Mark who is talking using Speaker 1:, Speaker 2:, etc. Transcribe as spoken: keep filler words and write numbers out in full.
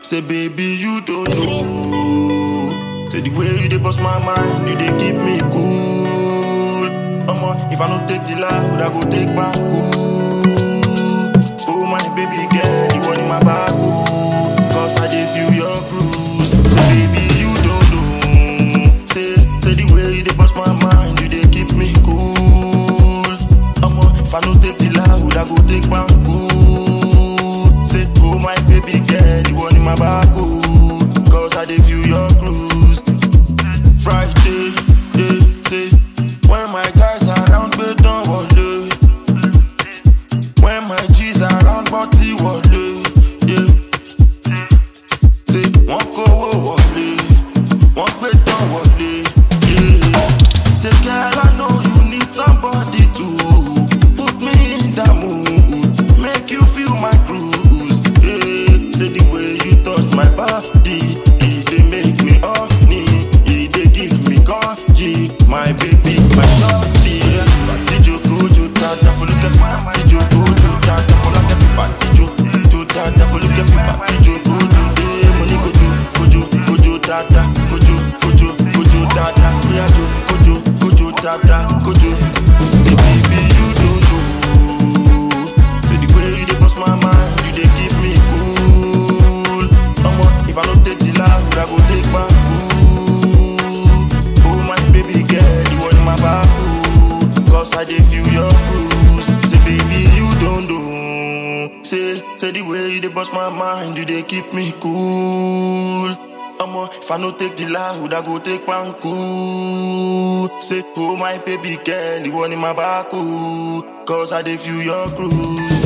Speaker 1: Say baby, you don't know. Say the way you dey bust my mind, you dey keep me cool. Omo, if I no take the loud, I go take back cool. Oh my baby girl, you want in my back cool. Cause I dey feel your cruise. Say baby, you don't know. Say, say the way you dey bust my mind, you dey keep me cool. Omo, if I no take the loud, I go take back cool. Say, oh my baby girl, you want in my back cool. Cause I dey feel your cruise. Friday, yeah, say, when my guys around, but don't worry. When my G's around, body worry, yeah. Say, one go worry, one go don't worry, yeah. Say, girl, I know you need somebody to put me in the mood, make you feel my cruise, yeah. Say, the way you touch my body, it dey make me horny, it dey give me coffee, my baby, my shorty, yeah. Party joko, jo tata, for look at party joko, jo tata, for like every party jo, jo tata, for look every party joko, jo dey money go jo, go jo, go jo tata, go jo, go jo, go jo tata, yeah jo, go jo, go jo tata, go jo. Say baby you don't know. Say the way you dey bust my mind, you dey keep me cool. Omo, if I no take the loud, I go take back cool. Oh my baby girl, you want in my back cool. Cause I dey feel your cruise. Say baby you don't know. Say, say the way you dey bust my mind, you dey keep me cool. Omo, if I no take the loud, I go take one cool. Say, oh my baby girl, you want in my back cool. Cause I dey feel your cruise.